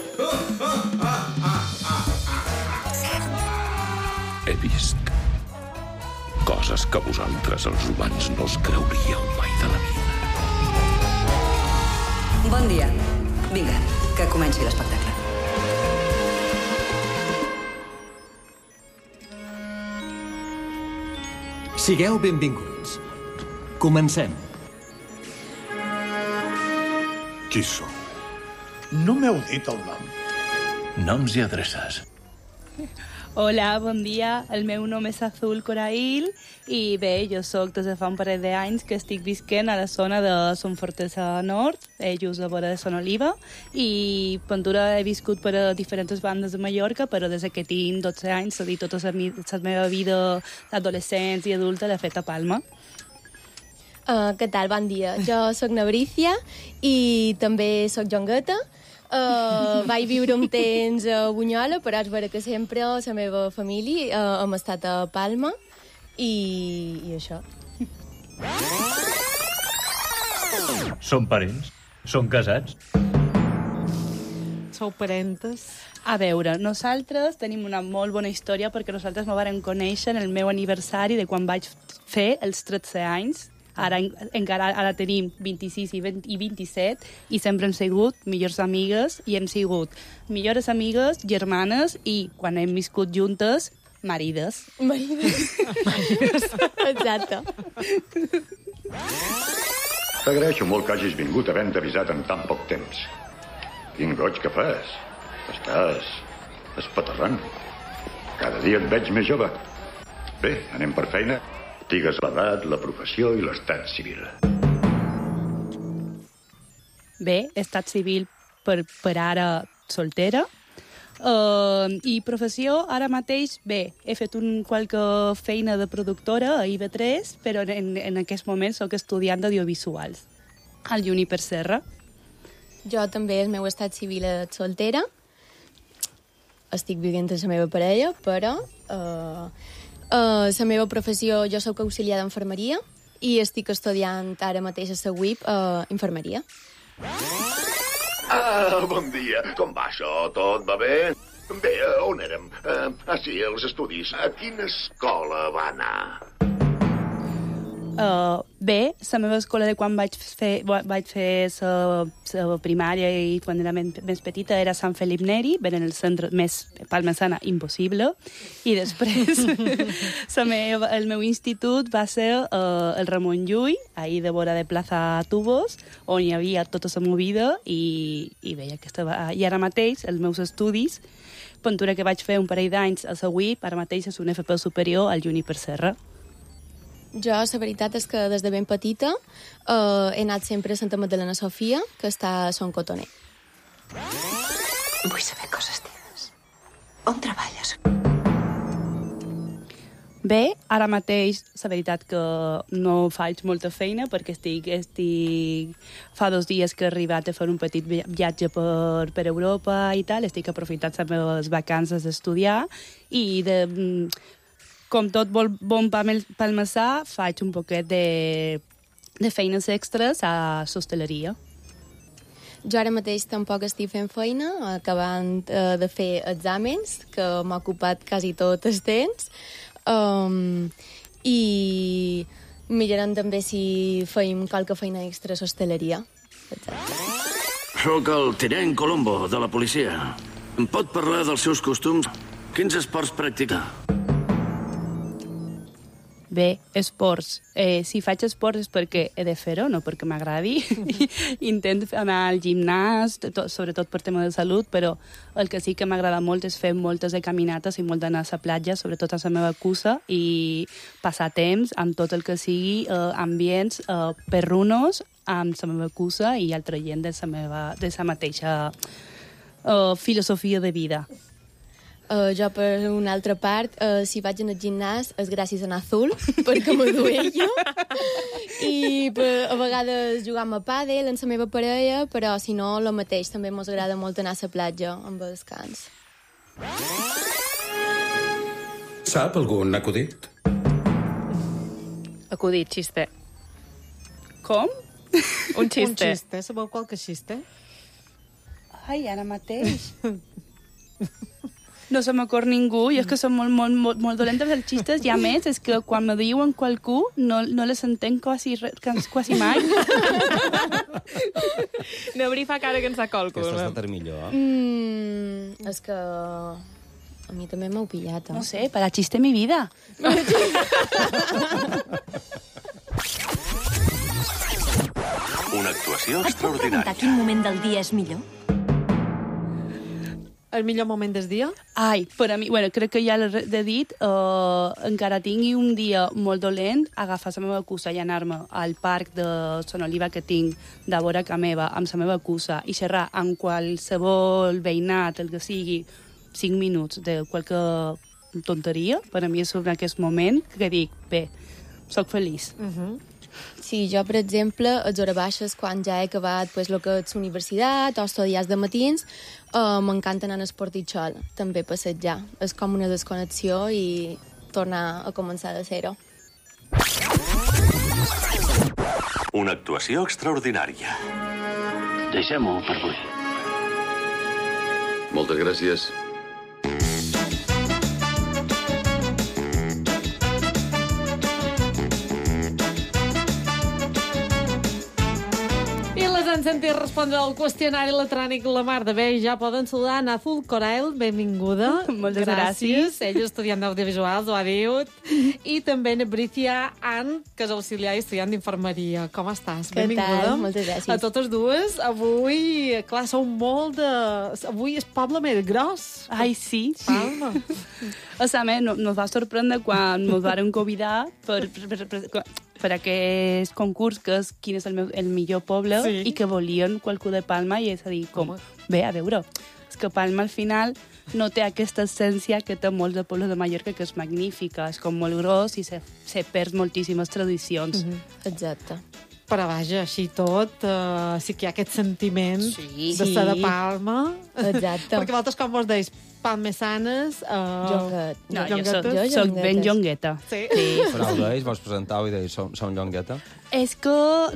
He vist coses que vosaltres, els humans, no us creuríeu mai de la vida. Bon dia. Vinga, que comenci l'espectacle. Sigueu benvinguts. Comencem. Qui sou? No m'heu dit el nom. Noms i adreces. Hola, bon dia. El meu nom és Azul Corail i bé, jo sóc des de fa un parell d'anys que estic visquent a la zona de Son Fortesa Nord, eh, just a vora de Son Oliva, i Ventura he viscut per a diferents bandes de Mallorca, però des que tinc dotze anys, és a dir, tota la, la meva vida d'adolescents i adulta l'he fet a Palma. Uh, què tal? Bon dia. Jo sóc na Brícia i també sóc jongueta. Uh, vaig viure un temps a Bunyola, però és vera que sempre la meva família uh, hem estat a Palma i, i això. Són parents? Són casats? Sou parentes? A veure, nosaltres tenim una molt bona història perquè nosaltres me varen conèixer en el meu aniversari de quan vaig fer els tretze anys Ara en- encara ara tenim vint-i-sis i vint i vint-i-set i sempre hem sigut millors amigues i hem sigut millors amigues, germanes i, quan hem viscut juntes, marides. Marides. Exacte. T'agraeixo molt que hagis vingut havent avisat en tan poc temps. Quin goig que fas. Estàs espaterrant. Cada dia et veig més jove. Bé, anem per feina. Digues l'edat, la professió i l'estat civil. Bé, estat civil per, per ara soltera. Uh, I professió, ara mateix, bé, he fet un, qualque feina de productora a I V tres, però en, en aquest moment sóc estudiant d'audiovisuals al Uni per Serra. Jo també, el meu estat civil és soltera. Estic vivint amb la meva parella, però uh, uh, la meva professió, jo sóc auxiliar d'enfermeria i estic estudiant ara mateix a la U I P uh, infermeria. Ah, bon dia. Com va això? Tot va bé? Bé, on érem? Uh, ah, sí, els estudis. A quina escola va anar? Uh, bé, la meva escola de quan vaig fer, vaig fer la primària i quan era men, més petita era Sant Felip Neri, ben en el centre més palmesana impossible, i després la meva, el meu institut va ser uh, el Ramon Llull, ahir de vora de Plaza Tubos, on hi havia tota la movida, i, i bé, aquesta va, i ara mateix els meus estudis, pintura que vaig fer un parell d'anys a la U I P, ara mateix és un F P superior al Uni per Serra. Jo, la veritat és que des de ben petita eh, he anat sempre a Santa Magdalena Sofia, que està a Son Cotoner. Vull saber coses teves. On treballes? Bé, ara mateix, la veritat que no faig molta feina perquè estic, estic... fa dos dies que he arribat a fer un petit viatge per, per Europa i tal, estic aprofitant les meves vacances d'estudiar i de... Com tot bon palmesà, faig un poquet de, de feines extres a l'hostaleria. Jo ara mateix tampoc estic fent feina, acabant eh, de fer exàmens, que m'ha ocupat quasi tot el temps, um, i mirarem també si feim qualque feina extra a l'hostaleria. Soc el tinent Colombo, de la policia. Em pot parlar dels seus costums? Quins esports practica? Bé, esports. Eh, si faig esports és perquè he de fer-ho, no perquè m'agradi. Intento anar al gimnàs, tot, sobretot per tema de salut, però el que sí que m'agrada molt és fer moltes de caminates i molt d'anar a la platja, sobretot a la meva cussa, i passar temps amb tot el que sigui eh, ambients eh, perrunos amb la meva cussa i altra gent de la meva, de la mateixa eh, filosofia de vida. Uh, jo, per una altra part, uh, si vaig al gimnàs és gràcies a anar azul, perquè me dueio. I per, a vegades jugam a pàdel amb la meva parella, però si no, el mateix. També mos agrada molt anar a la platja amb el descans. Sap algun acudit? Acudit, xiste. Com? Un xiste. Un xiste, sabeu qualque xiste? Ai, ara mateix. No se m'acord ningú, i és que som molt, molt, molt, molt dolenta per els xistes, i a més és que quan me diuen qualcú no, no les entenc quasi, quasi mai. Nebri fa cara que ens sap qualcú. Aquesta està millor, eh? Mm, és que a mi també m'heu pillat. Eh? No sé, para chiste mi vida. Una actuació Et puc preguntar quin moment del dia és millor? El millor moment del dia? Ai, per a mi, bueno, crec que ja l'he dit, uh, encara tingui un dia molt dolent, agafar la meva cussa i anar-me al parc de Son Oliva que tinc de vora ca meva, amb la meva cussa, i xerrar amb qualsevol veïnat, el que sigui, cinc minuts de qualque tonteria, per a mi és en aquest moment que dic, bé, soc feliç. Uh -huh. Sí, jo, per exemple, a les hores baixes, quan ja he acabat pues, el que és la universitat o estudiar de matins, uh, m'encanta anar a esportitxol, també passejar. És com una desconnexió i tornar a començar de zero. Una actuació extraordinària. Deixem-ho per avui. Moltes gràcies. sentit respondre al qüestionari electrònic la mar de bé, ja poden saludar Nazul Corael, benvinguda. Moltes gràcies. Ella és estudiant d'audiovisuals, ho ha dit. I també Nebricia Ann, que és auxiliar i estudiant d'infermeria. Com estàs? Què Benvinguda. tal? Moltes gràcies. A totes dues. Avui, clar, sou molt de... Avui és poble més gros. Ai, sí. Palma. O sigui, no, nos va sorprendre quan ens van convidar per, per, per, per, per aquest concurs que és quin és el, meu, el millor poble Sí. i que volien qualcú de Palma i és a dir, com, bé, a veure, és que Palma al final no té aquesta essència que té molts de pobles de Mallorca, que és magnífica, és com molt gros i se, se perd moltíssimes tradicions. Mm -hmm. Exacte. Però vaja, així tot, uh, sí que hi ha aquest sentiment Sí. de ser de Palma. Exacte. Perquè vosaltres, com vos deis, palmesanes... Uh, Jonguet. No, jo jonguetes? soc, Jo, soc ben jongueta. Sí. Sí. Però ho deis, vos presentau i deis, som, som llongueta? És que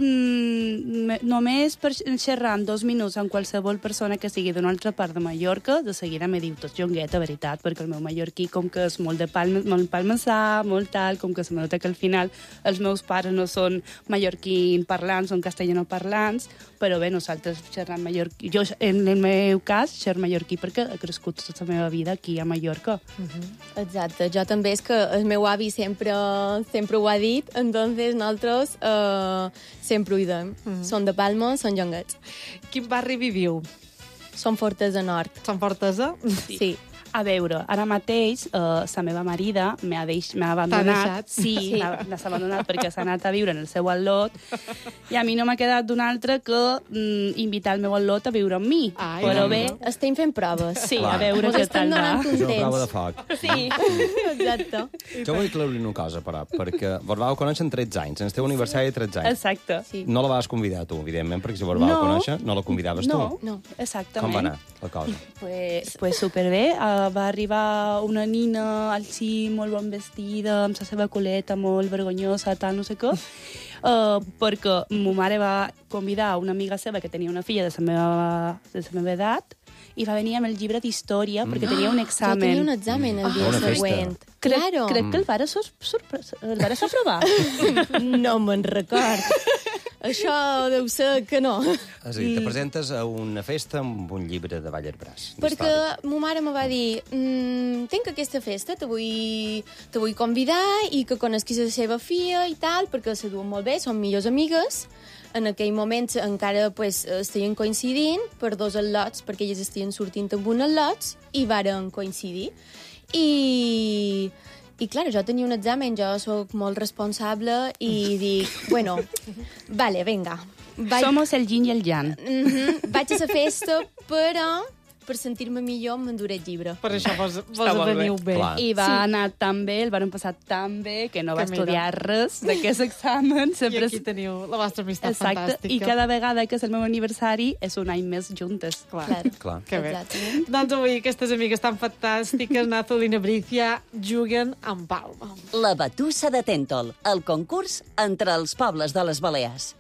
mm, només per xerrar en dos minuts amb qualsevol persona que sigui d'una altra part de Mallorca, de seguida me diu tot jongueta, veritat, perquè el meu mallorquí, com que és molt de palma, molt palmesà, molt tal, com que se me nota que al final els meus pares no són mallorquín parlants, són castellano-parlants, però bé, nosaltres xerram mallorquí. Jo, en el meu cas, xerro mallorquí perquè he crescut tota la meva vida aquí a Mallorca. Uh -huh. Exacte. Jo també és que el meu avi sempre, sempre ho ha dit, entonces nosaltres uh, sempre ho diem. Uh -huh. Són de Palma, són jonguets. Quin barri viviu? Som Fortesa Nord. Som Fortesa? Sí. sí. A veure, ara mateix uh, la meva marida m'ha deix... abandonat. deixat? Sí, Sí. m'ha abandonat perquè s'ha anat a viure en el seu al·lot i a mi no m'ha quedat d'un altre que mm, invitar el meu al·lot a viure amb mi. Ai, Però no. bé, Estem fent proves. sí, Clar. a veure Us què estem tal va. donant un És una temps. prova de foc. Sí. Exacte. Jo vull aclarir una cosa, però, perquè vos vau conèixer en tretze anys, en el teu aniversari de tretze anys. Exacte. Sí. No la vas convidar tu, evidentment, perquè si vos vau No. conèixer, no la convidaves No, tu. No. exactament. Com va anar la cosa? Pues, pues superbé. Uh, va arribar una nina així molt ben vestida, amb la seva coleta molt vergonyosa, tal, no sé què, uh, perquè ma mare va convidar una amiga seva que tenia una filla de la meva, de la meva edat i va venir amb el llibre d'història perquè tenia un Jo examen. tenia un examen el dia Una festa. següent. Crec, Claro. crec que el vares, sor, sorpre- el vares aprovar. No me'n record. Això deu ser que no. És a dir, te presentes a una festa amb un llibre de Vallerbràs. Perquè ma mare me va dir mmm, tinc aquesta festa, te vull, te vull convidar i que conesquis la seva filla i tal, perquè se duen molt bé, són millors amigues. En aquell moment encara pues, estaven coincidint per dos al·lots, perquè elles estaven sortint amb un al·lots i varen coincidir. I... I, clar, jo tenia un examen, jo sóc molt responsable i dic, bueno, vale, venga. Vaig... Somos el yin i el yang. Mm -hmm. Vaig a la festa, però per sentir-me millor m'enduré el llibre. Per això vos, vos Està molt veniu bé. Clar. I va Sí. anar tan bé, el van passar tan bé, que no va Que mira. estudiar res d'aquest examen. I Sempre aquí teniu la vostra amistat Exacte, fantàstica. i cada vegada que és el meu aniversari és un any més juntes. Clar. Claro. Clar. Que bé. Exactament. Doncs avui aquestes amigues tan fantàstiques, Nazul i Nebricia, juguen amb Palma. La Batussa de Tèntol, el concurs entre els pobles de les Balears.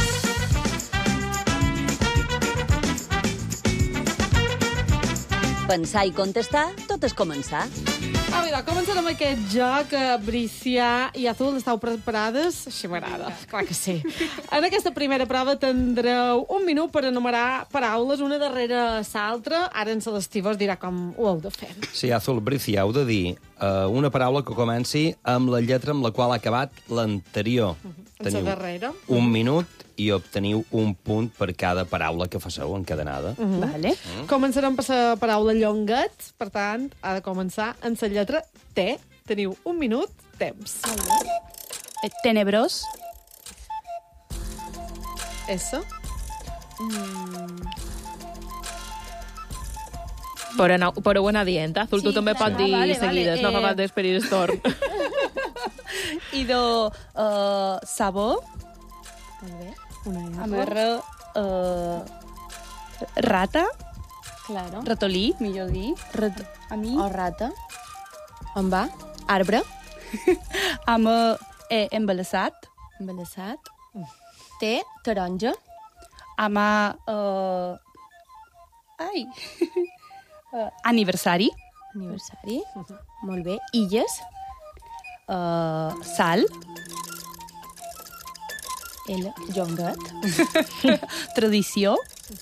Pensar i contestar, tot és començar. Ah, mira, començarem amb aquest joc. eh, Bricia i Azul, estàu preparades? Així m'agrada, clar que sí. En aquesta primera prova tindreu un minut per enumerar paraules, una darrere l'altra. Ara en Celestí vos dirà com ho heu de fer. Sí, Azul, Bricia, heu de dir uh, una paraula que comenci amb la lletra amb la qual ha acabat l'anterior. En la darrera. un minut i obteniu un punt per cada paraula que faceu encadenada. Mhm. Vale. Mm. Començarem per la paraula llonguet, per tant, ha de començar en la lletra T. Teniu un minut, temps. Eh, Tenebrós. S. Però, no, però ho anar dient, eh? Azul, tu Sí, també clar. pots dir Ah, vale, seguides, vale, no fa eh. falta esperar el torn. I de uh, sabó. Molt bé. Una Amb R. Uh, rata. Claro. Ratolí, millor dir. Rat a mi. O rata. On va? Arbre. Amb uh, eh, embarassat. Embarassat. T. Taronja. Amb uh, ai. uh, aniversari. Aniversari. Molt bé. Illes. Uh, sal. Ella, Jonguet. Tradició.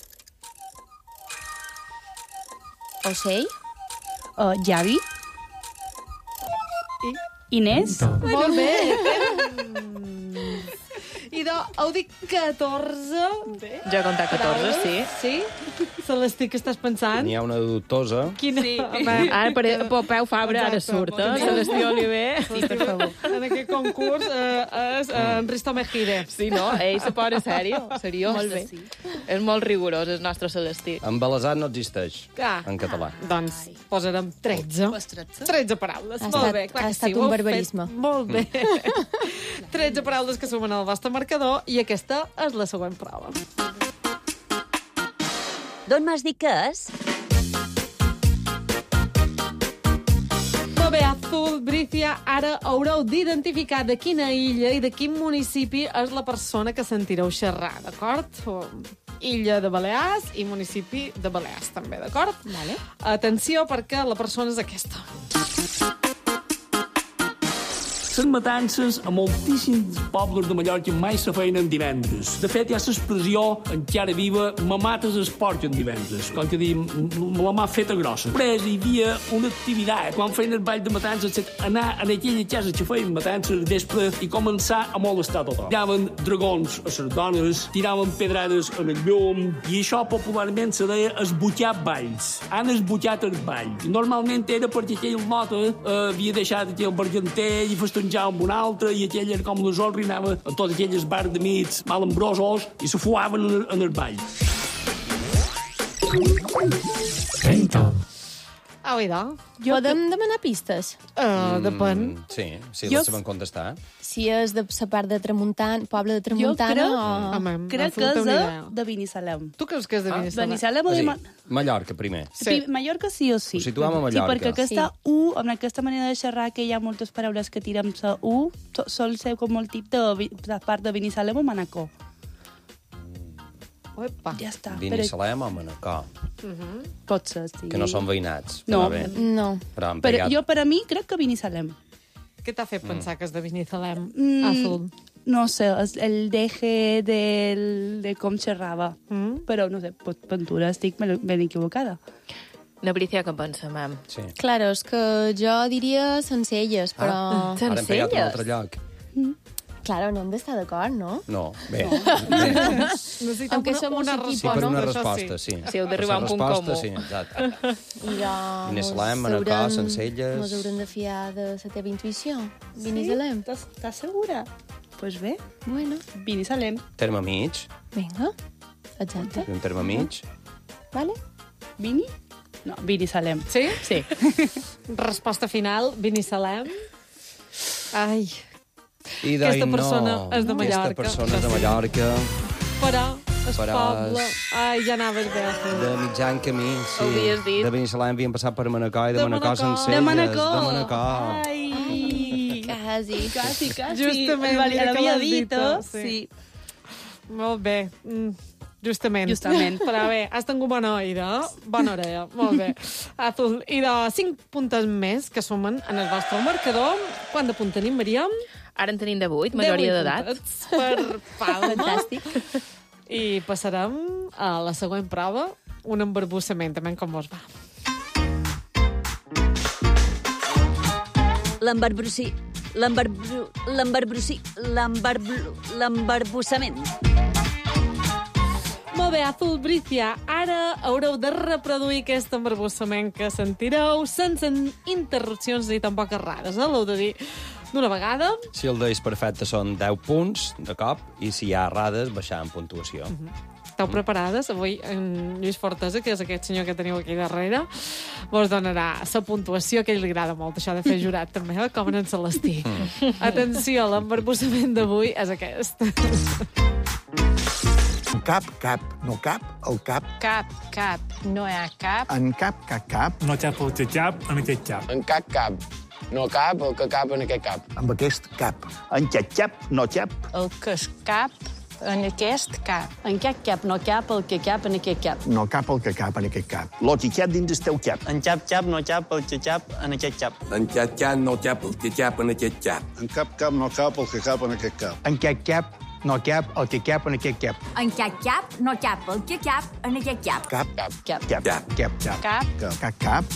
Ocell. Uh, Javi. I? Inés. Molt bé. Idò, heu dit catorze. Jo he comptat catorze, sí. Sí? Celestí, què estàs pensant? N'hi ha una dubtosa. Quina? Sí. Ara, per Popeu Fabra, ara surt, eh? Celestí Oliver. Sí, per favor. En aquest concurs eh, és eh, en Risto Mejide. Sí, no? Ell se posa sèrio, seriós. Molt bé. Sí. És molt rigorós, el nostre Celestí. Embelesat no existeix, Ah. en català. Doncs posarem tretze. tretze paraules. Ha Molt estat- bé, clar ha que estat sí, un ho heu barbarisme. fet Molt bé. tretze paraules que sumen al vostre marcador i aquesta és la següent prova. D'on m'has dit que és? Molt bé, Azul, Brícia, ara haureu d'identificar de quina illa i de quin municipi és la persona que sentireu xerrar, d'acord? O Illa de Balears i municipi de Balears, també, d'acord? Vale. Atenció, perquè la persona és aquesta. Les matances a moltíssims pobles de Mallorca mai se feien en divendres. De fet, hi ha l'expressió encara viva, me mates es porc en divendres. Com que dir, me la m'ha feta grossa. Després hi havia una activitat. Quan feien el ball de matances, anar a aquella casa que feien matances al vespre i començar a molestar tothom. Tiraven dragons a les dones, tiraven pedrades en el llum, i això popularment se deia esbutxar balls. Han esbutxat el ball. Normalment era perquè aquell nota eh, havia deixat aquell bargenter i festonejar amb un altre, i aquell era com les orri, anava a tots aquells bars de mits malambrosos i se fuaven en, en el ball. Au, idò. Podem demanar pistes? Uh, depèn. Mm, sí, si Jo- les saben contestar. Si és de la part de Tramuntana, poble de Jo Tramuntana crec, o... Home, crec que és de, de Binissalem. Tu creus que és de Ah, Binissalem? Binissalem o O de... sigui, Ma- Mallorca, primer. Sí. Mallorca sí o sí. Ho situem a Sí, Mallorca. perquè aquesta Sí. U, amb aquesta manera de xerrar que hi ha moltes paraules que tirem la U, so- sol ser com molt tip de, vi- de part de Binissalem o Manacor. Uepa. Ja està. Binissalem o Manacor, Però... Pot ser, sí. que no són veïnats. No. Però bé. No. Però han Però pegat... jo, per a mi, crec que Binissalem. Què t'ha fet pensar que és de Binissalem? Mm, Azul. No sé, és el deje del, de com xerrava. Mm. Però, no sé, pot, Ventura, estic ben, ben equivocada. No, Brícia, què pensem, mam? Sí. Claro, és que jo diria Sencelles, però... Ah, ara hem pegat un altre lloc. Claro, no hem d'estar d'acord, no? No, bé. bé. Necessitem Aunque una, somos una equipo, Sí, per no? una Això resposta, sí. Sí, heu d'arribar a un Per punt la resposta, comú. Sí, exacte. I jo... Binissalem, mos Manacor, haurem- Sencelles. Mos haurem de fiar de la teva intuïció. Binissalem. Estàs, estàs segura? Doncs pues bé, Bueno, Binissalem. Terme mig. vinga. Exacte. Un terme mig. Vale? Bini? No, Binissalem. Sí? Sí. Resposta final, Binissalem. Ai, I Aquesta no, persona és de Mallorca. Aquesta persona és de Mallorca, però el Però poble... és- Ai, ja anaves bé. Azul. de mitjan camí, sí. Ho havies dit. De Binissalem havien passat per Manacor i de, De Manacor, Manacor. Sencelles. De Manacor. De Manacor. Ai, Quasi. quasi, quasi. Justament, Vale, mira que l'havia l'has dit, dit, eh? sí. Sí. Molt bé. Mm, justament. Justament. Però bé, has tingut bona oïda, eh? Bona orella. Molt bé. Azul. I de cinc puntes més que sumen en el vostre marcador. Quant de punt tenim, Maria? Ara en tenim de vuit, majoria Deu d'edat. puntets per Palma. Fantàstic. I passarem a la següent prova, un embarbussament, també com vos va. L'embarbrussi... L'embarbru... L'embarbrussi... L'embarbru... L'embarbussament. Molt bé, Azul, Brícia, ara haureu de reproduir aquest embarbussament que sentireu sense interrupcions ni tampoc errades, eh? L'heu de dir d'una vegada. Si el d'ells perfecte són deu punts de cop, i si hi ha errades, baixar en puntuació. Esteu preparades? Avui en Lluís Fortesa, que és aquest senyor que teniu aquí darrere, vos donarà la puntuació, que a ell li agrada molt, això de fer jurat també, eh? Com en Celestí. Mm. Atenció, l'embarbussament d'avui és aquest. Cap, cap, no cap, el cap. Cap, cap, no hi ha cap. En cap, cap, cap. No xap el xap en aquest xap. En cap cap. No cap, el que cap en aquest cap. Amb aquest cap. En xap, xap, no xap. El que és cap en aquest cap. En cap cap, no cap, el que cap en aquest cap. No cap el que cap en aquest cap. Lo que cap dins el teu cap. En cap cap, no cap, el que cap en aquest cap. En xap xap no xap el que xap en aquest xap. En cap cap no cap el que cap en aquest cap. En cap cap no cap el que cap en aquest cap. En cap cap no cap el que cap en aquest cap. Cap, cap, Cap. cap, cap, cap, cap, Cap. cap, cap.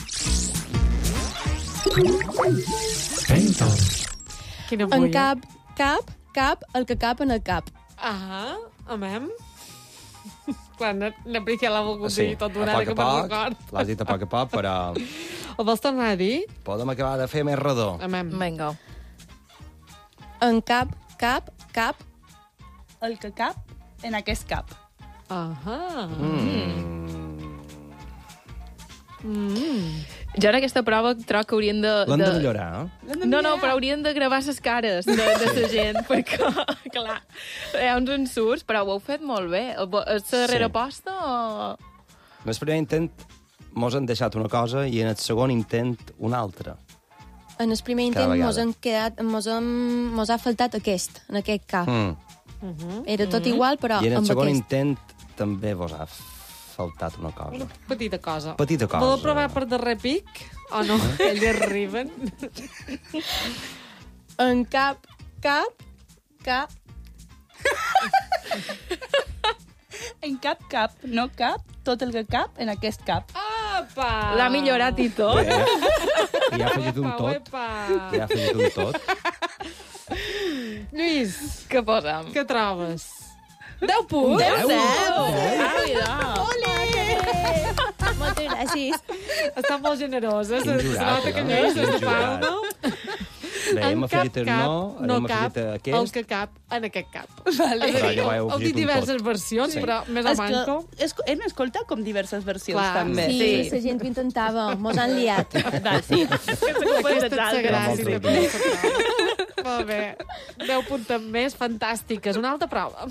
Quina En boia. cap, cap, cap, el que cap en el cap. Ah, amem. Clar, na, na Prícia l'ha volgut Sí, dir tot a d'una poc que a me'n poc, record. l'has dit a poc a poc, però Ho vols tornar a dir? podem acabar de fer més redó. Amem. Vinga. En cap, cap, cap, El que cap en aquest cap. Ahà. Mm. Mm. Jo en aquesta prova troc que haurien de... L'han de de- millorar, eh? No, no, però haurien de gravar les cares de, de la gent, perquè, clar, hi ha uns ensurts, però ho heu fet molt bé. És la darrera Sí. posta o...? En el primer intent mos han deixat una cosa i en el segon intent una altra. En el primer Cada intent vegada. mos, han quedat, mos, hem, mos ha faltat aquest, en aquest cap. Mm. Era tot igual, però I en el amb segon aquest. intent també vos ha faltat una cosa. Una petita cosa. Petita cosa. Voleu provar per darrer pic? O no? Ells arriben. En cap, cap, cap, En cap, cap, no cap, tot el que cap en aquest cap. Apa! L'ha millorat i tot. Bé, i ha afegit un Epa, tot. epa. I ha afegit un tot. Lluís, Què posa'm? què trobes? deu punts? Deu? Ah, mira. Moltes gràcies. Està molt generosa. Quin Se jurat, nota que eh? Lluís és de Quin jurat. Palma. Bé, hem afegit el no, no hem cap afegit el aquest. que cap en aquest cap. Vale. És a dir, Però ja ho heu heu afegit dit un diverses tot. versions, Sí. però més o És que manco. és, hem escoltat com diverses versions, Clar, també. Sí, Sí. la gent ho intentava, mos han liat. Va, sí. Aquesta és la gràcia. Molt també. Molt bé. deu punts més, fantàstiques. Una altra prova.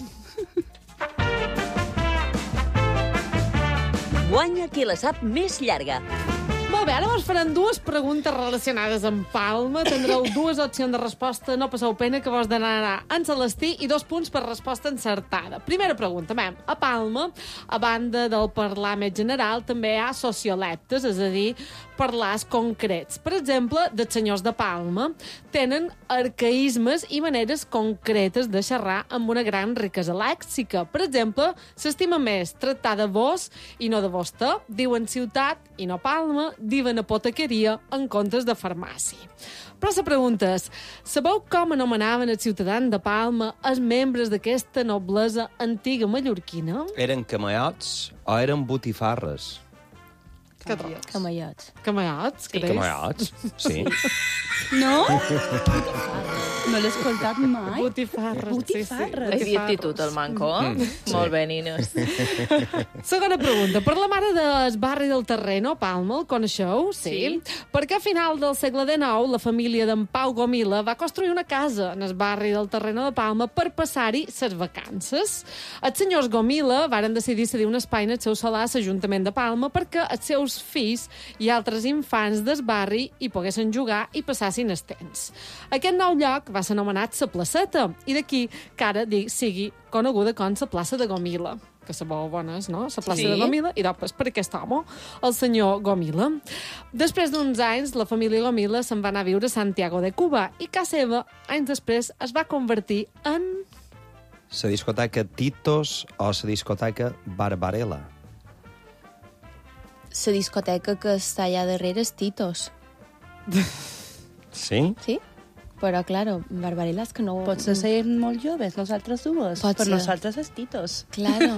Guanya qui la sap més llarga. Molt bé, ara vos faran dues preguntes relacionades amb Palma. Tindreu dues opcions de resposta. No passeu pena, que vos donarà en Celestí i dos punts per resposta encertada. Primera pregunta. Mem, a Palma, a banda del parlar més general, també hi ha sociolectes, és a dir, parlars concrets. Per exemple, dels senyors de Palma tenen arcaïsmes i maneres concretes de xerrar amb una gran riquesa lèxica. Per exemple, s'estima més tractar de vos i no de vostè. Diuen ciutat i no Palma. Diuen apotequeria en comptes de farmàcia. Però la pregunta és, sabeu com anomenaven els ciutadans de Palma els membres d'aquesta noblesa antiga mallorquina? Eren camallots o eren botifarres? Què trobes? Camallots. Camallots, creus? Camallots, sí. No? No l'he escoltat mai. Botifarres. Botifarres. Has dit actitud, el manco. Mm, sí. Molt bé, nines. Segona pregunta. Per la mare del barri del Terreno, Palma, el coneixeu? Sí. sí. Perquè a final del segle dinou la família d'en Pau Gomila va construir una casa en el barri del Terreno de Palma per passar-hi ses vacances. Els senyors Gomila varen decidir cedir un espai en el seu solar a l'Ajuntament de Palma perquè els seus fills i altres infants del barri hi poguessin jugar i passassin el temps. Aquest nou lloc va ser anomenat la placeta, i d'aquí que ara sigui coneguda com la plaça de Gomila, que sabeu bones, no? La plaça Sí. de Gomila, i després per aquest home, el senyor Gomila. Després d'uns anys, la família Gomila se'n va anar a viure a Santiago de Cuba, i casa seva, anys després, es va convertir en... La discoteca Titos o la discoteca Barbarella? La discoteca que està allà darrere és Titos. Sí? Sí? Però, claro, Barbarella és que no... Potser ser molt joves, nosaltres dues. Pot per ser. nosaltres és Titos. Claro.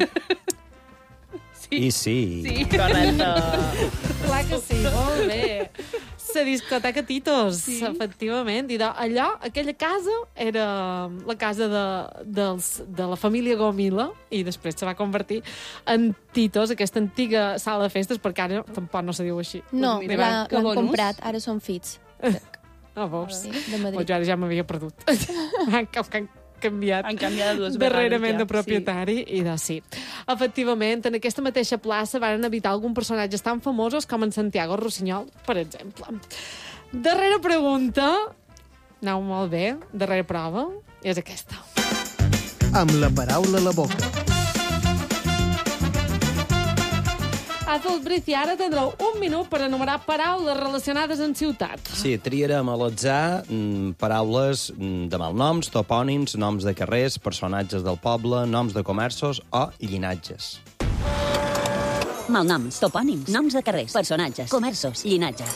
I sí. Sí. Correcte. Clar que sí, molt bé. La discoteca Titos, Sí. efectivament. I de, allò, aquella casa, era la casa de, dels, de la família Gomila, i després se va convertir en Titos, aquesta antiga sala de festes, perquè ara tampoc no se diu així. No, Ni l'ha- van- l'han comprat, ara són fills. Ah, veus? Sí, de Madrid. Pues jo ara ja m'havia perdut. han, han canviat. Han canviat dues darrerament vegades de propietari, sí. I de sí. Efectivament, en aquesta mateixa plaça van habitar alguns personatges tan famosos com en Santiago Rossinyol, per exemple. Darrera pregunta, aneu molt bé, darrera prova, és aquesta. Amb la paraula a la boca. Azul Brici, ara tindreu un minut per enumerar paraules relacionades amb ciutat. Sí, triarem a l'atzar mm, paraules mm, de malnoms, topònims, noms de carrers, personatges del poble, noms de comerços o llinatges. Malnoms, topònims, noms de carrers, personatges, comerços, llinatges.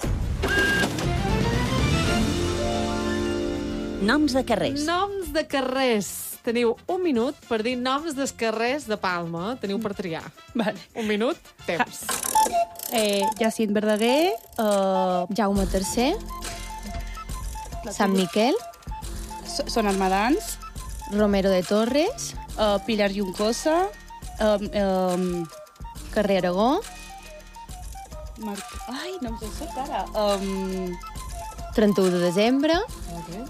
Noms de carrers. Noms de carrers. Teniu un minut per dir noms dels carrers de Palma. Teniu per triar. Vale. Un minut, temps. Eh, Jacint Verdaguer, uh, Jaume tercer, Sant Miquel, Son Armadans, Romero de Torres, uh, Pilar Juncosa, um, um, Carrer Aragó, Mar... Ai, no em sé ara. Um... trenta-u de desembre, Okay.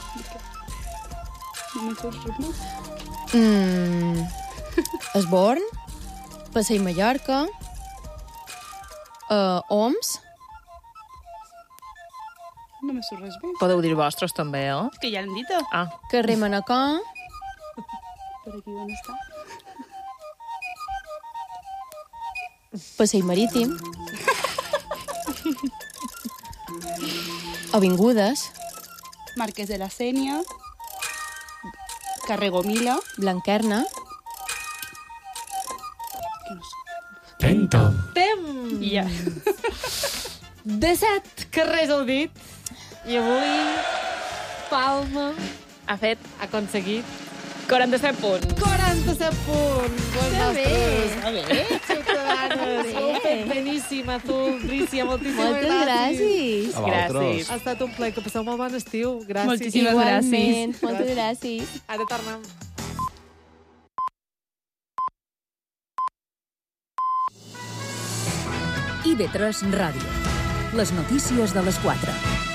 No me'n surt res més. mm, Esborn, Passeig Mallorca, uh, Oms, No me surt res més. Podeu dir vostres també, eh? Que ja l'hem dit. Ah. Carrer Manacor, Per aquí on està? Passeig Marítim, Avingudes, Marquès de la Sénia, Carrer Gomila, Blanquerna, Tento. Temps! Ja. disset carrers heu dit. I avui Palma ha fet, ha aconseguit quaranta-set punts. quaranta-set punts. Les Que bé. nostres Que bé. ciutadanes. Que bé. Ho heu fet beníssim, Azul, Brícia, moltíssimes Moltes gràcies. gràcies. A vosaltres. Ha estat un plaer, que passeu molt bon estiu. Gràcies. Moltíssimes Igualment, gràcies. moltes gràcies. Ara tornem. I V tres Ràdio. Les notícies de les quatre.